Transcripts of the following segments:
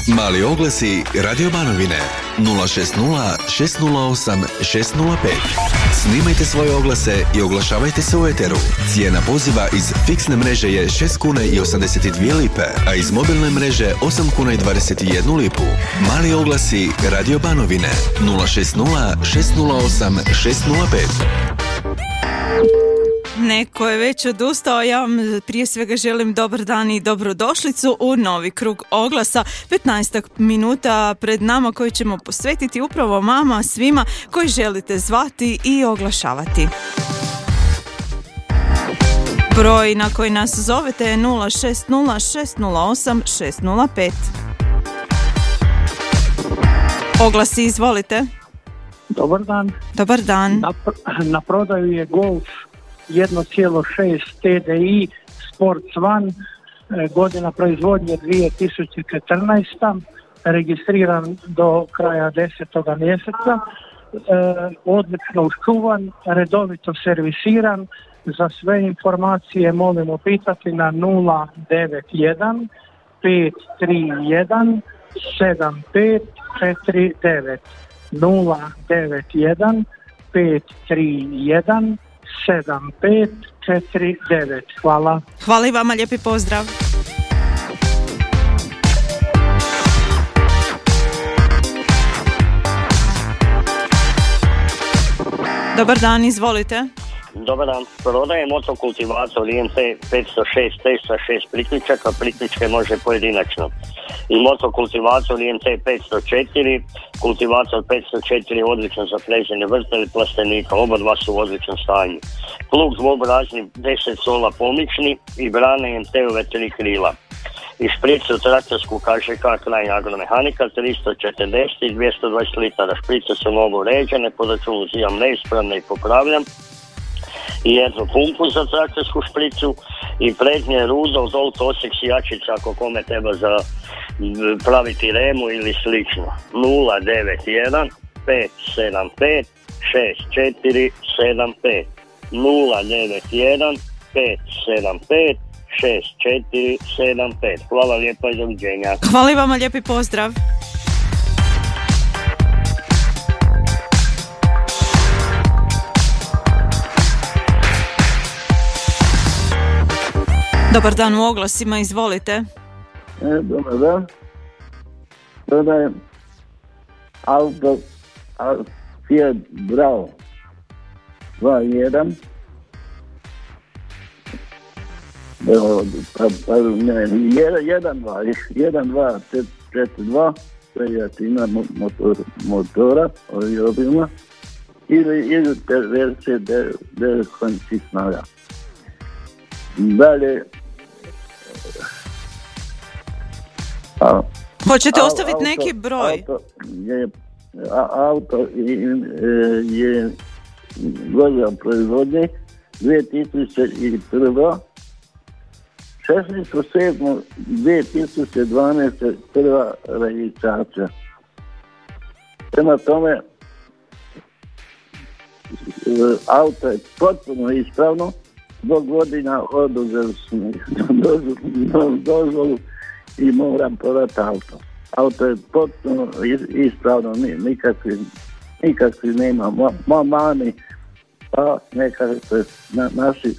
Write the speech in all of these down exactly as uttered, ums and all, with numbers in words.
Mali oglasi Radio Banovine nula šest nula šest nula osam šest nula pet. Snimajte svoje oglase i oglašavajte se u eteru. Cijena poziva iz fiksne mreže je šest kuna i osamdeset dvije lipe, a iz mobilne mreže osam kuna i dvadeset jednu lipu. Mali oglasi Radio Banovine nula šest nula šest nula osam šest nula pet. Neko je već odustao, ja vam prije svega želim dobar dan i dobrodošlicu u novi krug oglasa, petnaest minuta pred nama koji ćemo posvetiti upravo vama, svima koji želite zvati i oglašavati. Broj na koji nas zovete je nula šest nula šest nula osam šest nula pet. Oglasi, izvolite. Dobar dan. Dobar dan. Na, na prodaju je Golf jedan zarez šest T D I Sports One, godina proizvodnje dvije tisuće četrnaesta, registriran do kraja desetoga mjeseca, e, odlično uščuvan, redovito servisiran. Za sve informacije molimo pitati na nula devet jedan pet tri jedan sedam pet četiri devet. nula devet jedan pet tri jedan sedam pet četiri devet. Hvala. Hvala i vama, lijepi pozdrav. Dobar dan, izvolite. Dobar dan, prodaje motokultivator I M T petsto šest T sa šest priključaka, priključke može pojedinačno. I motokultivator I M T petsto četiri, kultivator petsto četiri odličan za plezanje vrta ili plastenika, oba dva su u odličnom stanju. Plug dvobrazni deset sola pomični i brane I M T-ove tri krila. I špricu traktorsku K Ž K kraj agromehanika tristo četrdeset i dvjesto dvadeset litara. Šprice su novo uređene, po računu uzimam neispravne i popravljam. I jednu pumpu za traktorsku špricu i prednje rudo, zolt osjek sijačica ako kome treba za praviti remu ili slično. nula devet jedan pet sedam pet šest četiri sedam pet. nula devet jedan pet sedam pet šest četiri sedam pet. Hvala lijepa i doviđenja. Hvala i vama, lijepi pozdrav. Dobar dan, u oglasima, izvolite. E, dobar dan. Prodajem auto Fiat Bravo dva jedan. Evo, pa, pa, ne, jedan dva, jedan dva četiri dva, to je jačina motor, motora, ovih obima, ili, ili verzije devet konjskih snaga. Dalje, a, hoćete a, ostaviti auto, neki broj? Auto je, a, auto je, je godina proizvodnje dvije tisuće prva, šesnaesto sedmo dvije tisuće dvanaeste prva registracija. Prema tome, auto je potpuno ispravno, do godina oduzeli smo dozvolu i moram prodati auto. Auto je potpuno ispravno, nikakvi, nikakvi nema ma, mani, pa nekako se na, naši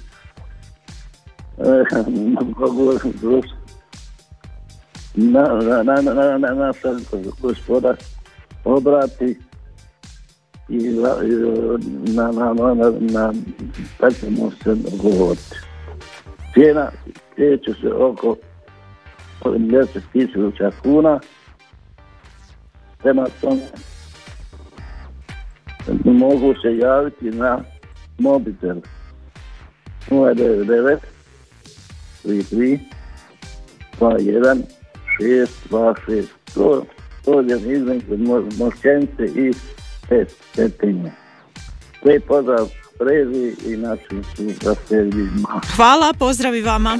na, na, na, na, na, naša gospoda obrati i na, na, na, na, na tako ćemo se govoriti. Cijena kreće se oko deset tisuća kuna. Prema tome mogu se javiti na mobitel nula devet devet tri tri dva jedan šest dva šest. To, to je između Mošćenice i Petrinje. Sve pozdrav Prezi i našim susjedima. Hvala, pozdrav i vama.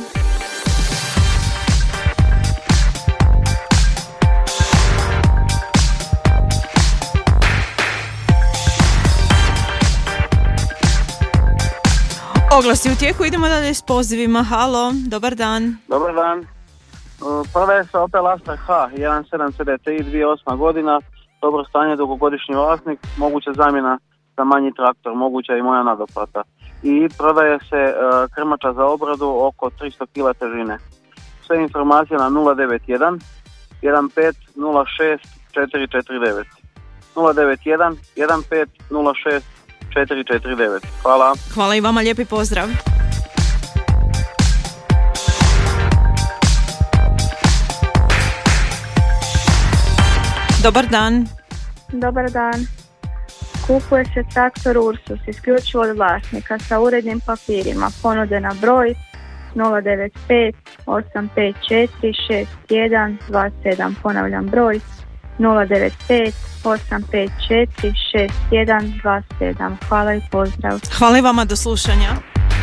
Oglasi u tijeku, idemo dalje s pozivima. Halo, dobar dan. Dobar dan. Prodaje se Opel Astra H jedan sedam C D T I dvije tisuće osma godina, dobro stanje, dugogodišnji vlasnik, moguća zamjena za manji traktor, moguća i moja nadoplata. I prodaje se uh, krmača za obradu oko tristo kilograma težine. Sve informacije na nula devet jedan jedan pet nula šest četiri četiri devet. nula devet jedan jedan pet nula šest četiri četiri devet. Hvala. Hvala i vama, lijepi pozdrav. Dobar dan. Dobar dan. Kupuje se traktor Ursus isključivo od vlasnika sa urednim papirima. Ponude na broj nula devet pet osam pet četiri šest jedan dva sedam. Ponavljam broj nula devet pet osam pet četiri šest jedan dva sedam. Hvala i pozdrav. Hvala i vama, do slušanja.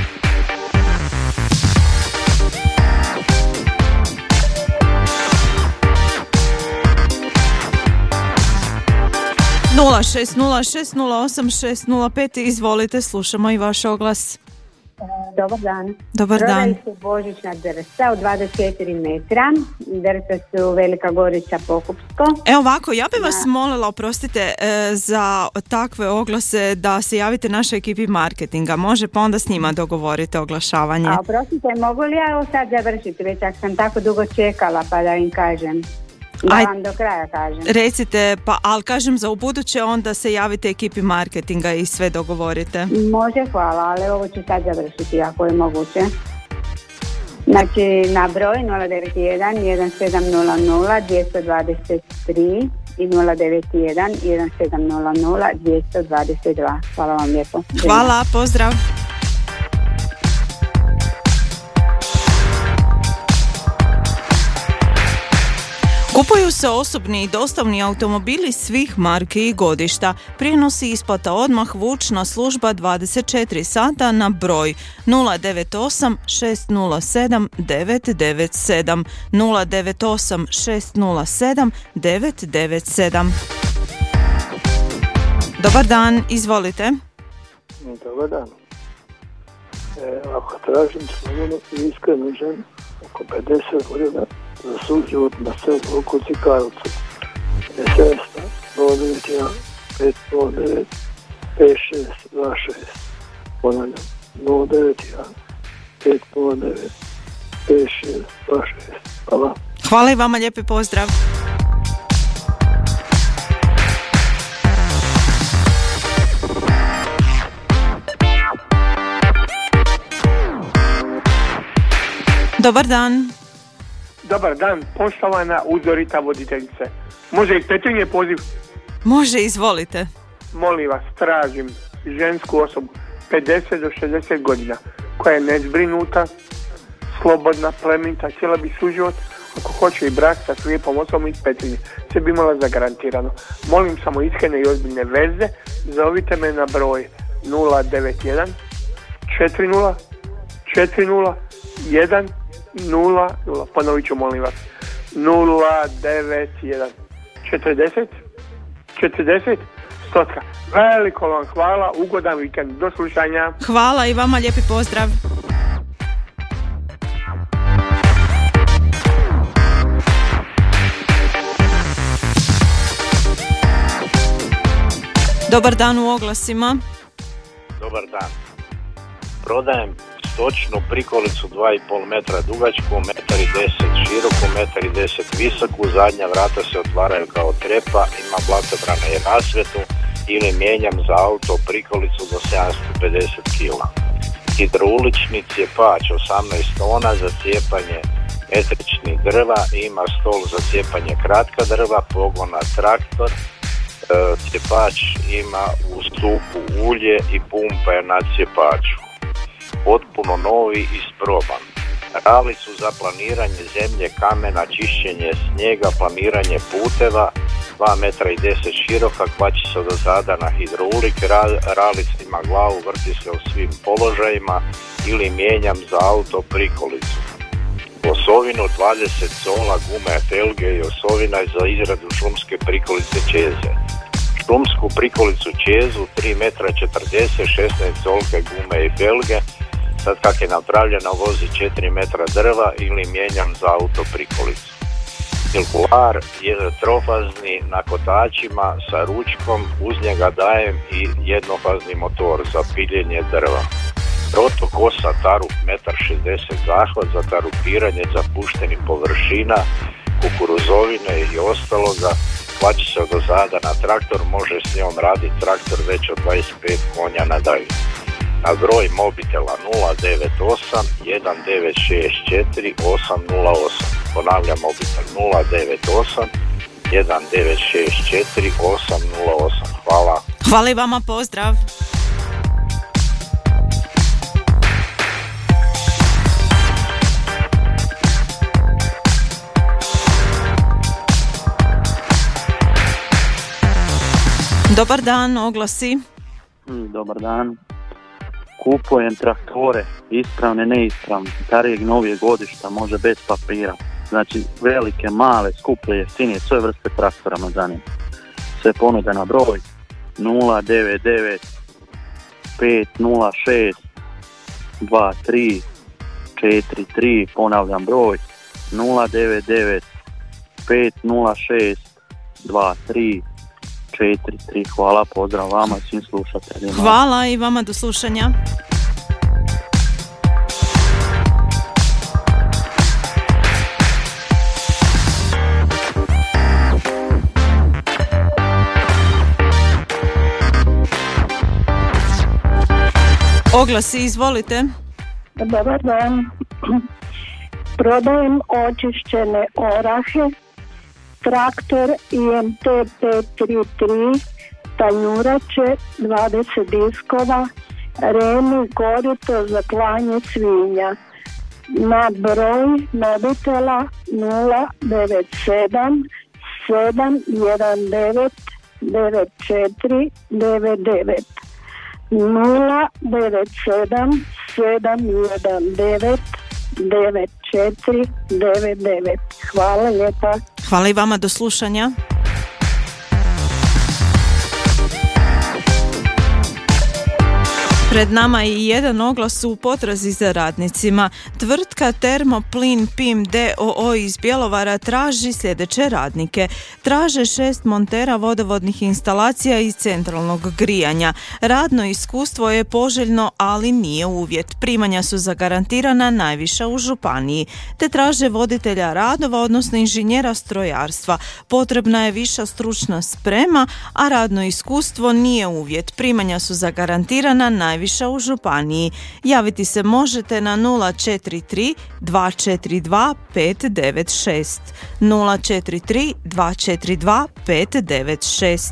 nula šest nula šest nula osam šest nula pet, izvolite, slušamo i vaš oglas. Dobar dan. Dobar dan. Prodaju se božićna drsa od dvadeset četiri metra. Drsa su Velika Gorica, Pokupsko. E ovako, ja bih vas molila, oprostite, e, za takve oglase da se javite našoj ekipi marketinga. Može, pa onda s njima dogovorite oglašavanje. A oprostite, mogu li ja ovo sad završiti? Već ako sam tako dugo čekala, pa da im kažem. Da Aj, vam do kraja kažem. Recite, pa ali kažem za ubuduće onda se javite ekipi marketinga i sve dogovorite. Može, hvala, ali ovo ću sad završiti ako je moguće. Znači na broj nula devet jedan jedan sedam nula nula dvjesto dvadeset tri i nula devet jedan jedan sedam nula nula dvjesto dvadeset dva. Hvala vam lijepo. Hvala, pozdrav. Kupuju se osobni i dostavni automobili svih marki i godišta. Prijenos i isplata odmah, vučna služba dvadeset četiri sata na broj nula devet osam šest nula sedam devet devet sedam nula devet osam šest nula sedam devet devet sedam. Dobar dan, izvolite. Dobar dan. E, ako tražim slobodno i iskrenu ženu oko pedeset godina za suđevod na selu oko Cikarovcu. Sesta nula devet jedan pet nula devet pet šest dva šest. Ponavljam, nula devet jedan pet nula devet pet šest dva šest. Hvala. Hvala i vama, lijepi pozdrav. Dobar dan. Dobar dan, poštovana uzorita voditeljice. Može i Petrinje poziv? Može, izvolite. Molim vas, tražim žensku osobu pedeset do šezdeset godina koja je nezbrinuta, slobodna, plemenita, htjela bi suživot, ako hoće i brak sa lijepom osobom iz Petrinje. Sve bi imala zagarantirano. Molim samo iskrene i ozbiljne veze, zovite me na broj nula devet jedan četiri nula četiri nula jedan nula nula. Ponovit ću, molim vas, nula devet jedan četrdeset četrdeset stotka. Veliko vam hvala, ugodan vikend, do slušanja. Hvala i vama, lijepi pozdrav. Dobar dan u oglasima. Dobar dan. Prodajem stočnu prikolicu dva i pol metra dugačku, metar i deset široku, metar i deset visoku, zadnja vrata se otvaraju kao trepa, ima blatobrane i rasvetu ili mijenjam za auto prikolicu do sedamsto pedeset kilograma. Hidroulični cijepač osamnaest tona za cijepanje metričnih drva, ima stol za cijepanje kratka drva, pogona traktor, e, cijepač ima u stupu ulje i pumpa je na cijepaču. Potpuno novi i isproban. Ralicu za planiranje zemlje, kamena, čišćenje snijega, planiranje puteva, dva metra i deset široka, kvači se do zada na hidroulik, ralic ima glavu, vrti se u svim položajima ili mijenjam za auto prikolicu. Osovinu dvadeset sola gume telge i osovina za izradu šumske prikolice čeze. Šumsku prikolicu čezu tri metra četrdeset, šesnaest solke gume i felge, sad kak je napravljena vozi četiri metra drva ili mijenjam za auto prikolicu. Cirkular je trofazni na kotačima sa ručkom, uz njega dajem i jednofazni motor za piljenje drva. Roto kosa tarup jedan šezdeset zahvat za tarupiranje zapuštenih površina, kukuruzovine i ostaloga. Plaći se od ozada na traktor, može s njom raditi traktor već od dvadeset pet konja nadalje. Na broj mobitela nula devet osam jedan devet šest četiri osam nula osam. Ponavljam, mobitel nula devet osam jedan devet šest četiri osam nula osam. Hvala. Hvala i vama, pozdrav. Dobar dan, oglasi. Dobar dan. Kupujem traktore, ispravne, neispravne, starijeg, novijeg godišta, može bez papira. Znači velike, male, skuplje, jeftinije, sve vrste traktora me zanima. Sve ponude na broj nula devet devet pet nula šest dva tri četiri tri, ponavljam broj nula devet devet pet nula šest dva tri četiri tri. Hvala, pozdrav vama i svim slušateljima. Hvala i vama, do slušanja. Oglasi, izvolite. Dobar dan. Prodajem očišćene orahe, traktor I M T pet tri tri, tanjurače dvadeset diskova, remi, korito za klanje svinja. Na broj mobitela nula devet sedam sedam jedan devet devet četiri devet devet. nula devet sedam sedam jedan devet devet četiri devet devet. Hvala lijepa. Hvala i vama, do slušanja. Pred nama je jedan oglas u potrazi za radnicima. Tvrtka Termoplin Pim d o o iz Bjelovara traži sljedeće radnike. Traže šest montera vodovodnih instalacija i centralnog grijanja. Radno iskustvo je poželjno, ali nije uvjet. Primanja su zagarantirana najviša u županiji. Te traže voditelja radova, odnosno inženjera strojarstva. Potrebna je viša stručna sprema, a radno iskustvo nije uvjet. Primanja su zagarantirana najviša najviša u županiji. Javiti se možete na nula četiri tri dva četiri dva pet devet šest. nula četiri tri dva četiri dva pet devet šest.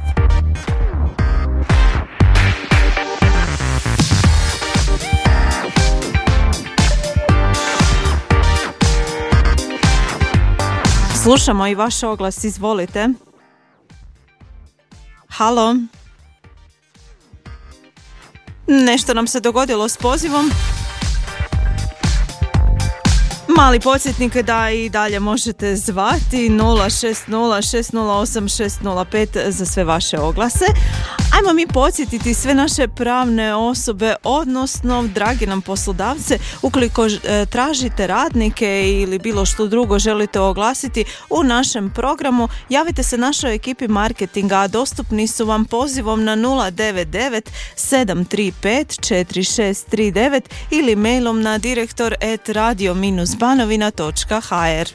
Slušamo i vaš oglas, izvolite. Halo. Nešto nam se dogodilo s pozivom. Mali podsjetnik da i dalje možete zvati nula šest nula šest nula osam šest nula pet za sve vaše oglase. Ajmo mi podsjetiti sve naše pravne osobe, odnosno dragi nam poslodavce, ukoliko e, tražite radnike ili bilo što drugo želite oglasiti u našem programu, javite se našoj ekipi marketinga, a dostupni su vam pozivom na nula devet devet sedam tri pet četiri šest tri devet ili mailom na direktor at radio banovina točka ha er.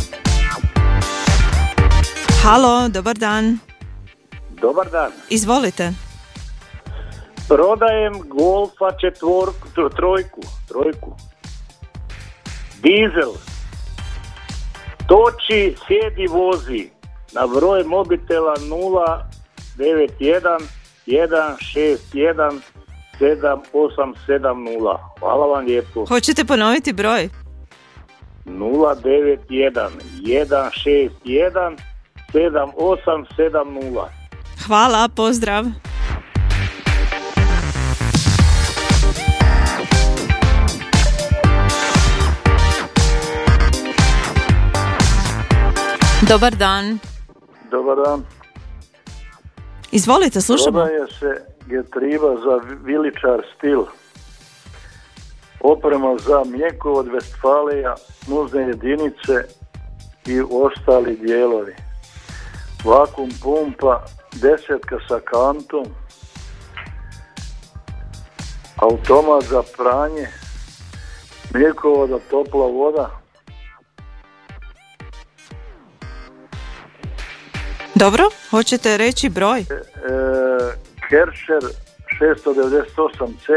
Halo, dobar dan. Dobar dan. Izvolite. Prodajem Golfa četvorku, trojku, trojku. Dizel. Toči, sjedi, vozi. Na broj mobitela nula devet jedan jedan šest jedan sedam osam sedam nula. Hvala vam lijepo. Hoćete ponoviti broj? nula devet jedan jedan šest jedan sedam osam sedam nula. Hvala, pozdrav. Dobar dan. Dobar dan. Izvolite, slušamo. Prodaje se getriba za viličar stil. oprema za mlijeko od Westfalija, nuzne jedinice i ostali dijelovi. Vakum pumpa, desetka sa kantom, automat za pranje, mlijekovoda, topla voda. Dobro, hoćete reći broj? E, Kärcher šesto devedeset osam C,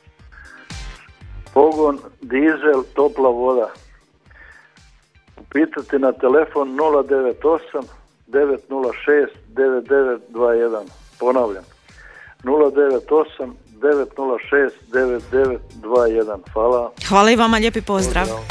pogon, dizel, topla voda. Upitajte na telefon nula devet osam devet nula šest devet devet dva jedan. Ponavljam, nula devet osam devet nula šest devet devet dva jedan. Hvala. Hvala i vama, lijepi pozdrav. Pozdrav.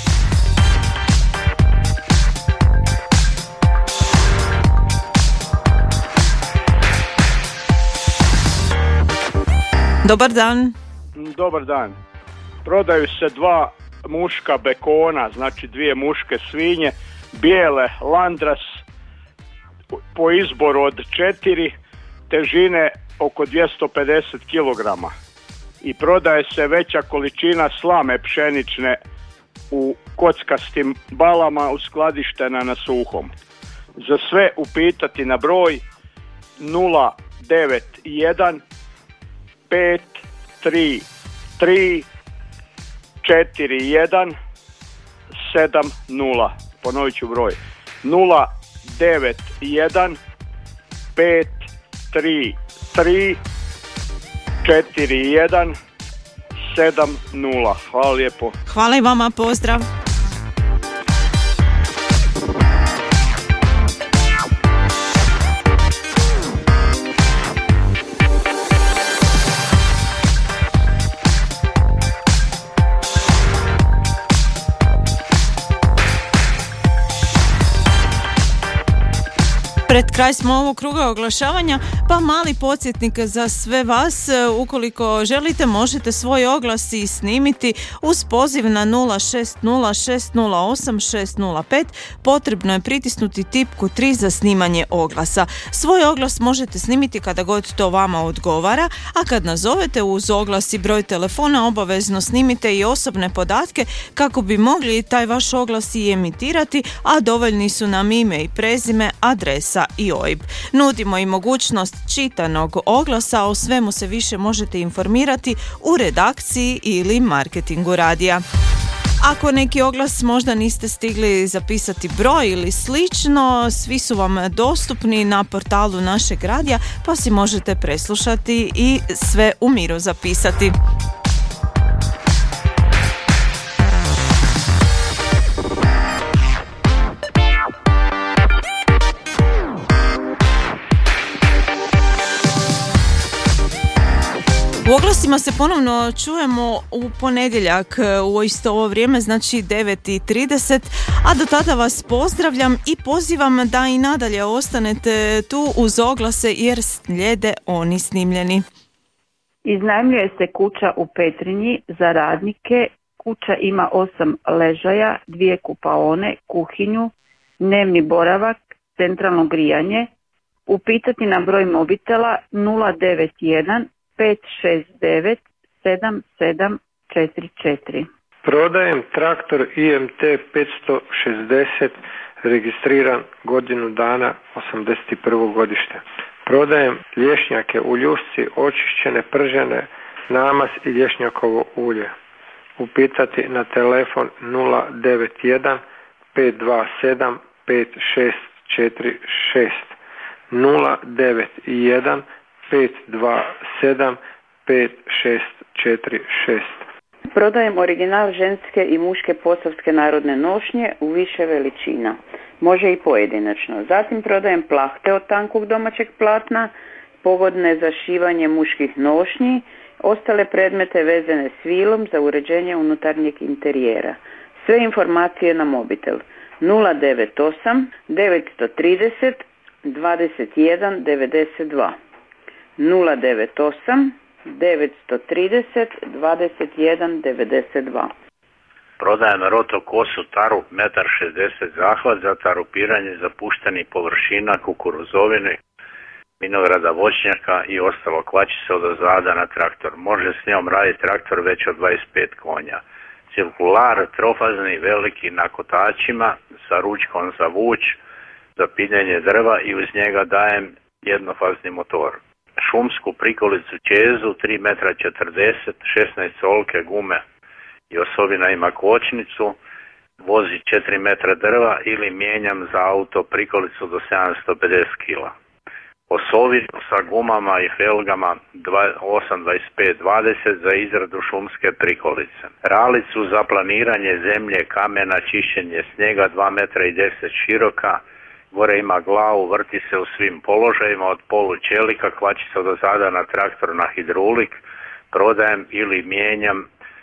Dobar dan. Dobar dan. Prodaju se dva muška bekona, znači dvije muške svinje, bijele Landras po izboru od četiri, težine oko dvjesto pedeset kilograma. I prodaje se veća količina slame pšenične u kockastim balama uskladištena na suhom. Za sve upitati na broj nula devet jedan pet tri tri četiri jedan sedam nula. Ponovit ću broj nula devet jedan pet tri tri četiri jedan sedam nula. Hvala lijepo. Hvala i vama, pozdrav. Pred kraj smo ovog kruga oglašavanja, pa mali podsjetnik za sve vas. Ukoliko želite, možete svoj oglas i snimiti uz poziv na nula šest nula šest nula osam šest nula pet. Potrebno je pritisnuti tipku tri za snimanje oglasa. Svoj oglas možete snimiti kada god to vama odgovara, a kad nazovete uz oglas i broj telefona, obavezno snimite i osobne podatke kako bi mogli taj vaš oglas i emitirati, a dovoljni su nam ime i prezime, adresa i O I B. Nudimo i mogućnost čitanog oglasa, o svemu se više možete informirati u redakciji ili marketingu radija. Ako neki oglas možda niste stigli zapisati broj ili slično, svi su vam dostupni na portalu našeg radija, pa si možete preslušati i sve u miru zapisati. U oglasima se ponovno čujemo u ponedjeljak u isto ovo vrijeme, znači devet i trideset, a do tada vas pozdravljam i pozivam da i nadalje ostanete tu uz oglase jer slijede oni snimljeni. Iznajmljuje se kuća u Petrinji za radnike. Kuća ima osam ležaja, dvije kupaone, kuhinju, dnevni boravak, centralno grijanje. Upitati na broj mobitela nula devet jedan pet šest devet sedam sedam četiri četiri. Prodajem traktor I M T petsto šezdeset, registriran godinu dana, osamdeset prvo godište. Prodajem lješnjake u ljusci, očišćene, pržene, namaz i lješnjakovo ulje. Upitati na telefon nula devet jedan pet dva sedam pet šest četiri šest. nula devet jedan pet dva sedam pet šest četiri šest. Prodajem original ženske i muške posavske narodne nošnje u više veličina. Može i pojedinačno. Zatim prodajem plahte od tankog domaćeg platna, pogodne za šivanje muških nošnji, ostale predmete vezane s vilom za uređenje unutarnjeg interijera. Sve informacije na mobitel nula devet osam devet tri nula dvadeset jedan devedeset dva. nula devet osam devet tri nula dvadeset jedan devedeset dva. Prodajem roto kosu taru jedan šezdeset zahvat za tarupiranje zapuštenih površina kukuruzovine. vinograda, voćnjaka i ostalo. Kvači se od ozada na traktor. Može s njom raditi traktor već od dvadeset pet konja. Cirkular, trofazni, veliki na kotačima, sa ručkom za vuč, za piljenje drva i uz njega dajem jednofazni motor. Šumsku prikolicu Čezu, tri metra četrdeset, šesnaest solke gume i osobina ima kočnicu, vozi četiri metra drva ili mijenjam za auto prikolicu do sedamsto pedeset kila. Osovinu sa gumama i felgama osam, dvadeset pet, dvadeset za izradu šumske prikolice. Ralicu za planiranje zemlje, kamena, čišćenje snijega dva metra i deset široka. Gore ima glavu, vrti se u svim položajima od polu čelika, kvači se od zada na traktor na hidrulik. Prodajem ili mijenjam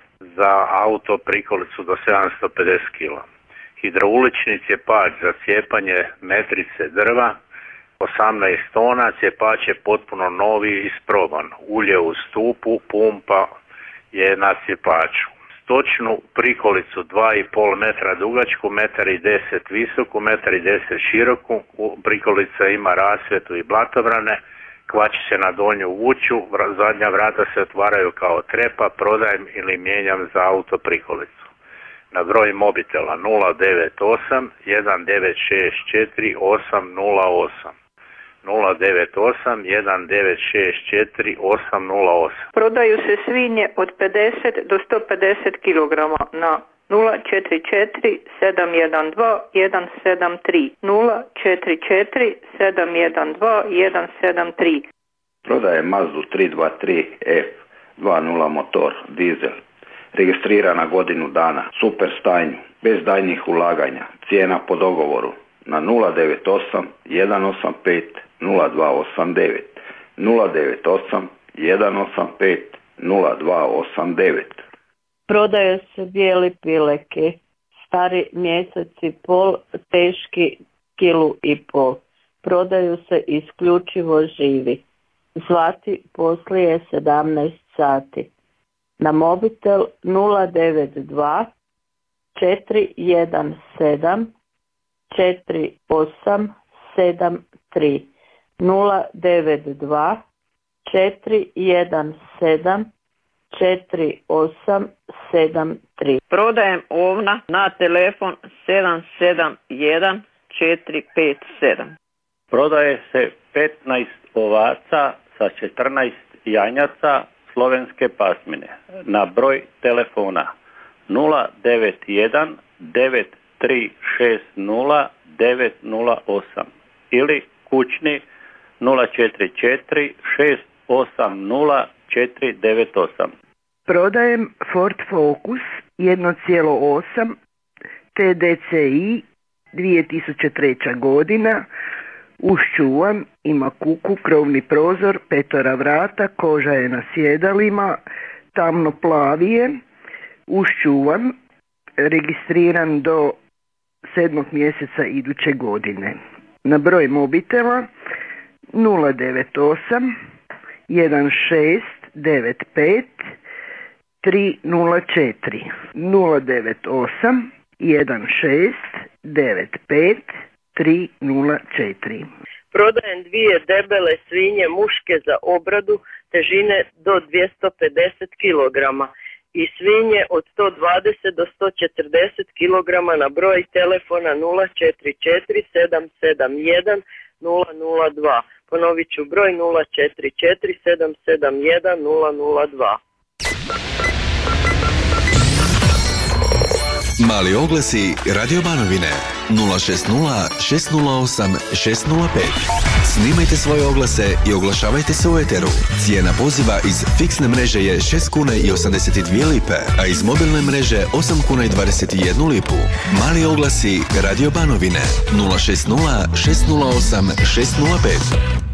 za auto prikolicu do sedamsto pedeset kila. Hidraulični cjepač za cijepanje metrice drva, osamnaest tona, cjepač je potpuno novi i isproban. Ulje u stupu, pumpa je na cjepaču. Stočnu prikolicu dva i pol metra dugačku, metar i deset visoku, metar i deset široku. Prikolica ima rasvjetu i blatobrane. Kvači se na donju vuču, zadnja vrata se otvaraju kao trepa, prodajem ili mijenjam za auto prikolicu. Na broj mobitela nula devet osam, jedan devet šest četiri, osam nula osam. nula devet osam, jedan devet šest četiri, osam nula osam. Prodaju se svinje od pedeset do sto pedeset kilograma na nula četiri četiri, sedam jedan dva, jedan sedam tri, nula četiri četiri, sedam jedan dva, jedan sedam tri. Prodaje Mazdu tri dva tri F dva nula motor, dizel. Registrirana godinu dana, super stanju, bez daljnjih ulaganja, cijena po dogovoru na nula devet osam, jedan osam pet, nula dva osam devet, nula devet osam, jedan osam pet, nula dva osam devet. Prodaju se bijeli pileki, stari mjeseci pol, teški kilu i pol. Prodaju se isključivo živi. Zvati poslije sedamnaest sati. Na mobitel nula devet dva, četiri jedan sedam, četiri osam sedam tri, nula devet dva, četiri jedan sedam, četiri osam sedam tri. Prodajem ovna na telefon sedam sedam jedan četiri pet sedam. Prodaje se petnaest ovaca sa četrnaest janjaca slovenske pasmine na broj telefona nula devet jedan devet tri šest nula devet nula osam ili kućni nula četiri četiri šest osam nula četiri devet osam. Prodajem Ford Focus jedan zarez osam T D C I dvije tisuće treća godina, uščuvan, ima kuku, krovni prozor, petora vrata, koža je na sjedalima, tamno plavije, uščuvan, registriran do sedmog mjeseca iduće godine. Na broj mobitela nula devet osam, jedan šest devet pet, tri nula četiri, nula devet osam, jedan šest devet pet, tri nula četiri. Prodajem dvije debele svinje muške za obradu težine do dvjesto pedeset kilograma i svinje od sto dvadeset do sto četrdeset kilograma na broj telefona nula četiri četiri sedam sedam jedan nula nula dva. Ponovit ću broj nula četiri četiri sedam sedam jedan nula nula dva. Mali oglasi Radio Banovine nula šest nula šest nula osam šest nula pet. Snimajte svoje oglase i oglašavajte se u eteru. Cijena poziva iz fiksne mreže je šest kuna i osamdeset dvije lipe, a iz mobilne mreže osam kuna i dvadeset jednu lipu. Mali oglasi Radio Banovine nula šest nula šest nula osam šest nula pet.